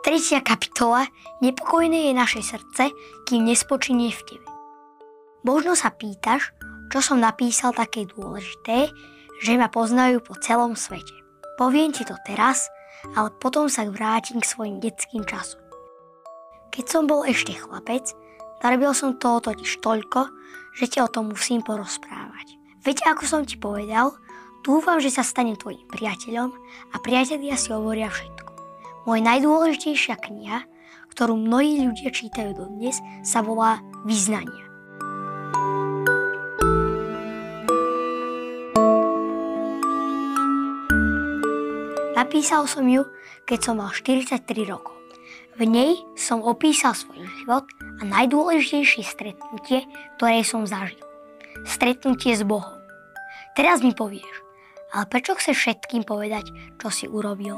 Tretia kapitola. Nepokojné je naše srdce, kým nespočinie v tebe. Možno sa pýtaš, čo som napísal také dôležité, že ma poznajú po celom svete. Poviem ti to teraz, ale potom sa vrátim k svojim detským časom. Keď som bol ešte chlapec, narobil som toho totiž toľko, že ti o tom musím porozprávať. Veď ako som ti povedal, dúfam, že sa stanem tvojim priateľom a priatelia si hovoria všetko. Moja najdôležitejšia kniha, ktorú mnohí ľudia čítajú dodnes, sa volá Vyznania. Napísal som ju, keď som mal 43 rokov. V nej som opísal svoj život a najdôležitejšie stretnutie, ktoré som zažil. Stretnutie s Bohom. Teraz mi povieš, ale prečo chceš všetkým povedať, čo si urobil?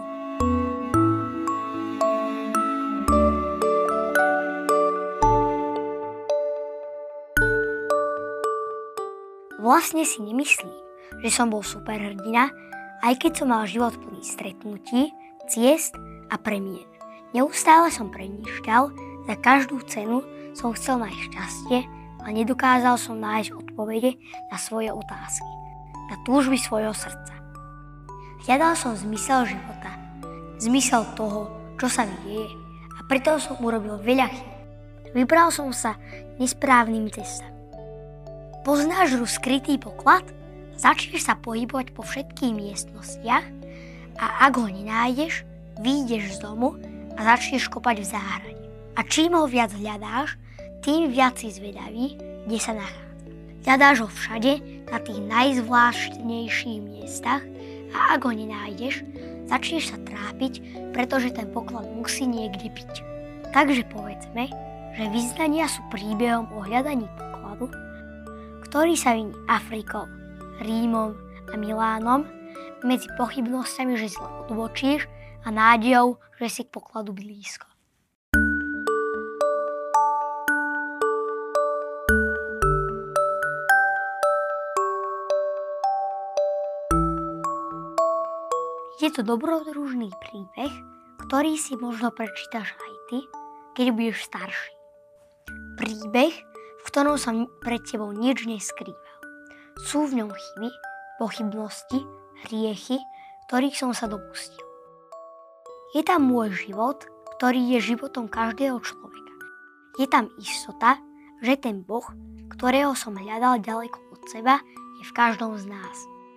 Vlastne si nemyslím, že som bol superhrdina, aj keď som mal život plný stretnutí, ciest a premien. Neustále som premýšľal, za každú cenu som chcel nájsť šťastie, ale nedokázal som nájsť odpovede na svoje otázky, na túžby svojho srdca. Hľadal som zmysel života, zmysel toho, čo sa mi deje, a preto som urobil veľa chýb. Vybral som sa nesprávnymi cestami. Poznáš hru Skrytý poklad? Začneš sa pohybovať po všetkých miestnostiach a ak ho nenájdeš, vyjdeš z domu a začneš kopať v záhrade. A čím ho viac hľadáš, tým viac si zvedavý, kde sa nachádza. Hľadáš ho všade, na tých najzvláštnejších miestach, a ak ho nenájdeš, začneš sa trápiť, pretože ten poklad musí niekde byť. Takže povedzme, že vyznania sú príbehom o hľadaní pokladu, ktorý sa viní Afrikou, Rímom a Milánom, medzi pochybnosťami, že zle odbočíš, a nádejou, že si k pokladu blízko. Je to dobrodružný príbeh, ktorý si možno prečítaš aj ty, keď budeš starší. Príbeh, v ktorom sa pred tebou nič neskrýval. Sú v ňom chyby, pochybnosti, hriechy, ktorých som sa dopustil. Je tam môj život, ktorý je životom každého človeka. Je tam istota, že ten Boh, ktorého som hľadal ďaleko od seba, je v každom z nás.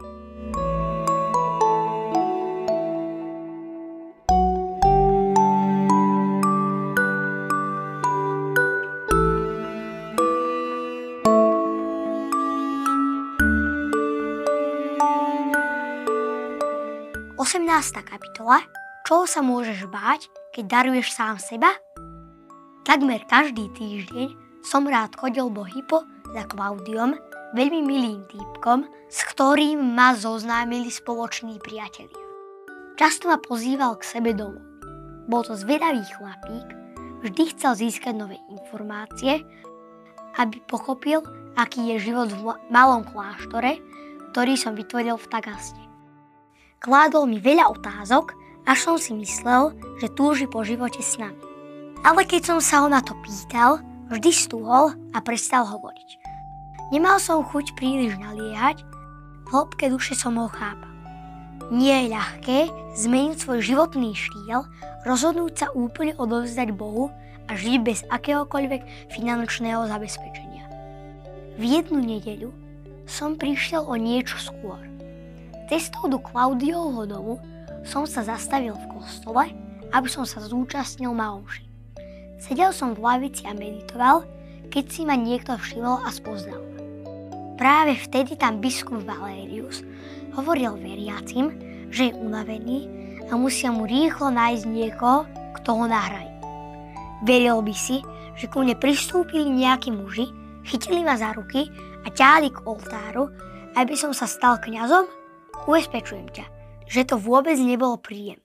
Osemnásta kapitola. Čoho sa môžeš báť, keď daruješ sám seba? Takmer každý týždeň som rád chodil do Hypo za Klaudiom, veľmi milým týpkom, s ktorým ma zoznámili spoloční priatelia. Často ma pozýval k sebe domov. Bol to zvedavý chlapík, vždy chcel získať nové informácie, aby pochopil, aký je život v malom kláštore, ktorý som vytvoril v Tagaste. Kládol mi veľa otázok, až som si myslel, že túži po živote s nami. Ale keď som sa ho na to pýtal, vždy stúhol a prestal hovoriť. Nemal som chuť príliš naliehať, v hĺbke duše som ho chápal. Nie je ľahké zmeniť svoj životný štýl, rozhodnúť sa úplne odovzdať Bohu a žiť bez akéhokoľvek finančného zabezpečenia. V jednu nedeľu som prišiel o niečo skôr. Cestou do Klaudiovho domu som sa zastavil v kostole, aby som sa zúčastnil na omši. Sedel som v lavici a meditoval, keď si ma niekto všimol a spoznal ma. Práve vtedy tam biskup Valérius hovoril veriacim, že je unavený a musia mu rýchlo nájsť niekoho, kto ho nahradí. Veril by si, že ku mne pristúpili nejakí muži, chytili ma za ruky a ťahali k oltáru, aby som sa stal kňazom? Ubezpečujem ťa, že to vôbec nebolo príjemné.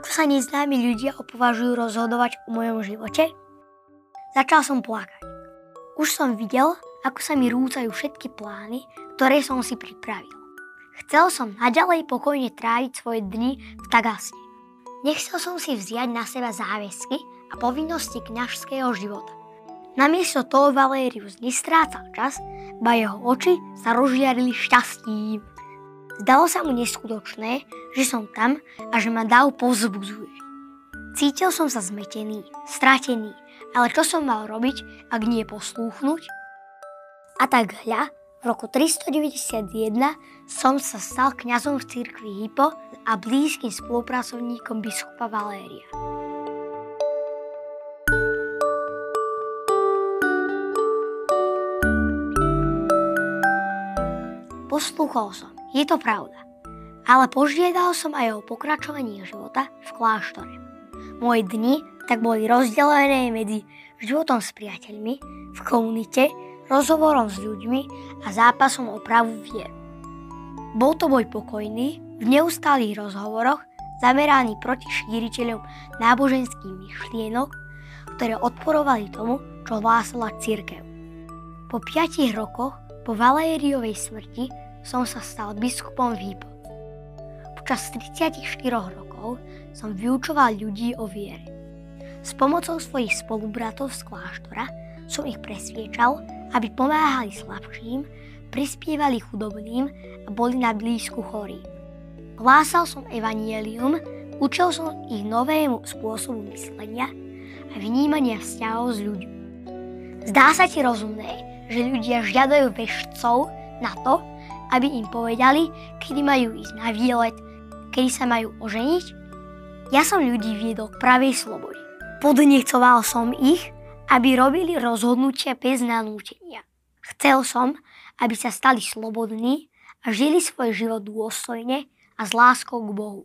Ako sa neznámi ľudia opovažujú rozhodovať o mojom živote? Začal som plakať. Už som videl, ako sa mi rúcajú všetky plány, ktoré som si pripravil. Chcel som naďalej pokojne tráviť svoje dni v Tagasne. Nechcel som si vziať na seba záväzky a povinnosti kňažského života. Namiesto toho Valérius nestrácal čas, ba jeho oči sa rozžiarili šťastím. Zdalo sa mu neskutočné, že som tam a že ma dáv povzbudzuje. Cítil som sa zmetený, stratený, ale čo som mal robiť, ak nie poslúchnuť? A tak hľa, v roku 391 som sa stal kňazom v cirkvi Hippo a blízkym spolupracovníkom biskupa Valéria. Poslúchol som, je to pravda, ale požiadal som aj o pokračovanie života v kláštore. Moje dni tak boli rozdelené medzi životom s priateľmi, v komunite, rozhovorom s ľuďmi a zápasom o pravú vieru. Bol to boj pokojný, v neustálých rozhovoroch, zameraný proti šíriteľom náboženských myšlienok, ktoré odporovali tomu, čo hlásala cirkev. Po 5 rokoch po Valériovej smrti som sa stal biskupom v Hippo. Počas 34 rokov som vyučoval ľudí o viere. S pomocou svojich spolubratov z kláštora som ich presviečal, aby pomáhali slabším, prispievali chudobným a boli na blízku chorým. Hlásal som evanjelium, učil som ich novému spôsobu myslenia a vnímania vzťahov s ľuďmi. Zdá sa ti rozumné, že ľudia žiadajú vešcov na to, aby im povedali, kedy majú ísť na výlet, kedy sa majú oženiť? Ja som ľudí viedol k pravej slobode. Podnecoval som ich, aby robili rozhodnutia bez nanútenia. Chcel som, aby sa stali slobodní a žili svoj život dôstojne a s láskou k Bohu.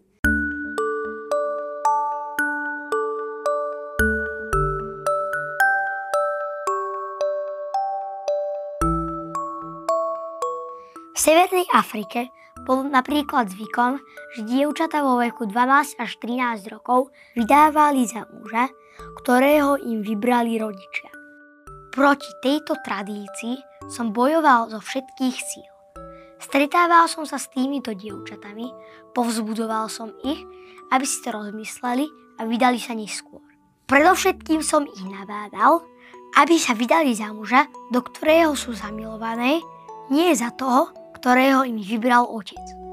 V Severnej Afrike bol napríklad zvykom, že dievčatá vo veku 12 až 13 rokov vydávali za muža, ktorého im vybrali rodičia. Proti tejto tradícii som bojoval zo všetkých síl. Stretával som sa s týmito dievčatami, povzbudzoval som ich, aby si to rozmysleli a vydali sa neskôr. Predovšetkým som ich nabádal, aby sa vydali za muža, do ktorého sú zamilované, nie za toho, ktorého im vybral otec.